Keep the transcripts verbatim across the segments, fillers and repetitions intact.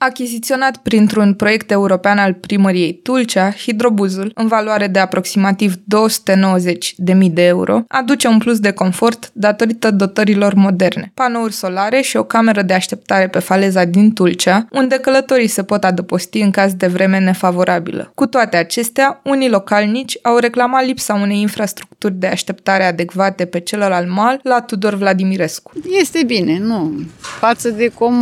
Achiziționat printr-un proiect european al primăriei Tulcea, hidrobuzul, în valoare de aproximativ două sute nouăzeci de mii de euro, aduce un plus de confort datorită dotărilor moderne, panouri solare și o cameră de așteptare pe faleza din Tulcea, unde călătorii se pot adăposti în caz de vreme nefavorabilă. Cu toate acestea, unii localnici au reclamat lipsa unei infrastructuri de așteptare adecvate pe celălalt mal la Tudor Vladimirescu. Este bine, nu. Față de cum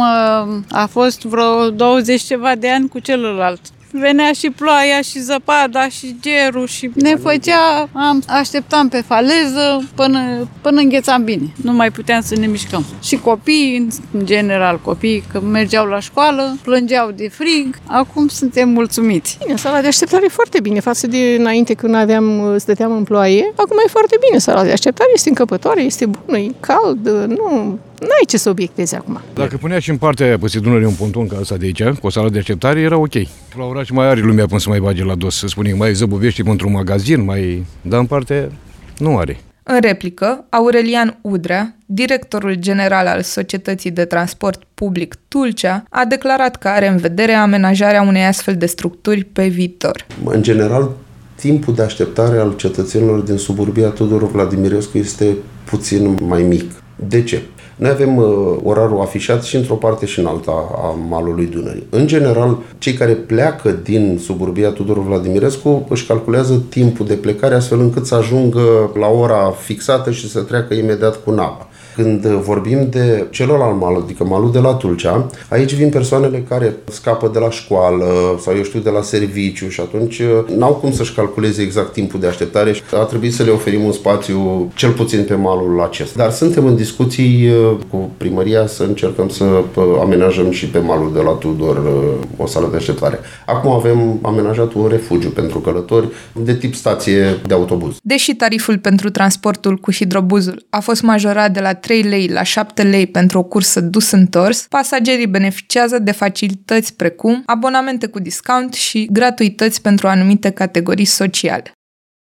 a fost vreo douăzeci ceva de ani cu celălalt. Venea și ploaia și zăpada și gerul și ne făcea, am, așteptam pe faleză până, până înghețam bine. Nu mai puteam să ne mișcăm. Și copiii, în general copiii, că mergeau la școală, plângeau de frig, acum suntem mulțumiți. Bine, sala de așteptare e foarte bine față de înainte când aveam, stăteam în ploaie. Acum e foarte bine sala de așteptare, este încăpătoare, este bună, e cald, nu... N-ai ce să obiectezi acum. Dacă punea și în partea aia peste Dunăre un ponton ca ăsta de aici, cu o sală de așteptare, era ok. La oraș mai are lumea până să mai bage la dos, să spunem, mai zăbovește pentru un magazin, mai... dar în partea aia nu are. În replică, Aurelian Udrea, directorul general al Societății de Transport Public Tulcea, a declarat că are în vedere amenajarea unei astfel de structuri pe viitor. În general, timpul de așteptare al cetățenilor din suburbia Tudor Vladimirescu este puțin mai mic. De ce? Noi avem uh, orarul afișat și într-o parte și în alta a malului Dunării. În general, cei care pleacă din suburbia Tudor Vladimirescu își calculează timpul de plecare astfel încât să ajungă la ora fixată și să treacă imediat cu nava. Când vorbim de celălalt mal, adică malul de la Tulcea, aici vin persoanele care scapă de la școală sau, eu știu, de la serviciu și atunci n-au cum să-și calculeze exact timpul de așteptare și a trebuit să le oferim un spațiu cel puțin pe malul acesta. Dar suntem în discuții cu primăria să încercăm să amenajăm și pe malul de la Tudor o sală de așteptare. Acum avem amenajat un refugiu pentru călători de tip stație de autobuz. Deși tariful pentru transportul cu hidrobuzul a fost majorat de la trei lei la șapte lei pentru o cursă dus-întors, pasagerii beneficiază de facilități precum abonamente cu discount și gratuități pentru anumite categorii sociale.